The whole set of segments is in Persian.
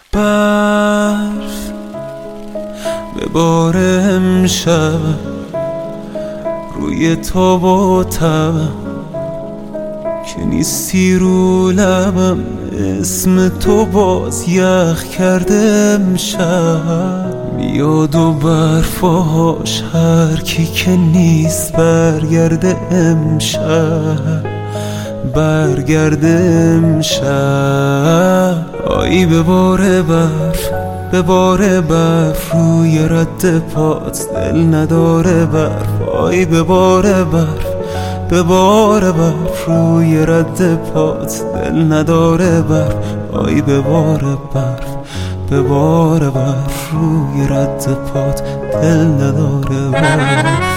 برف ببار امشب روی تاب و تبم که نیستی رو لبم، اسم تو باز یخ کرده امشب. میاد و برفاش هر کی که نیست برگرده امشب، برگرده امشب. آیی بباره برف، بباره برف روی رد پات، دل نداره برف. آیی بباره برف، بباره برف روی رد پات، دل نداره برف. آیی بباره برف، بباره برف روی رد پات، دل نداره برف.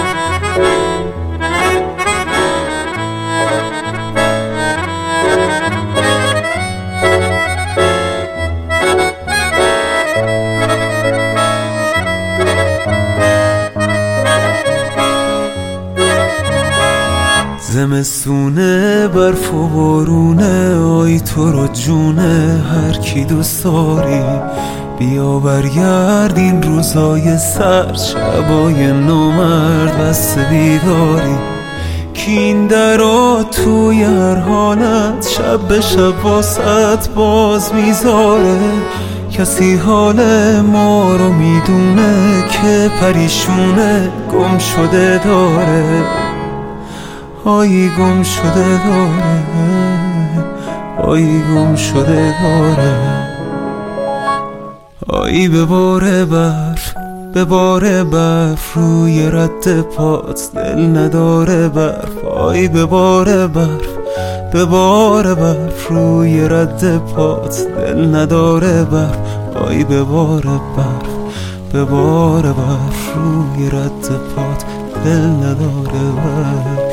زمستونه برف و بارونه، آی تو رو جونه هر کی دوست داری. بیا برگرد این روزای سر، شبای نومرد بس بیداری. کی این درا توی هر حالت، شب به شب واسط باز میذاره. کسی حال ما رو میدونه که پریشونه گم شده داره. آیی گم شده داره، آیی گم شده داره. آیی بباره برف، بباره برف روی رد پات، دل نداره برف. آیی بباره برف، بباره برف روی رد پات، دل نداره برف. آیی بباره برف، بباره برف روی رد پات، دل نداره برف.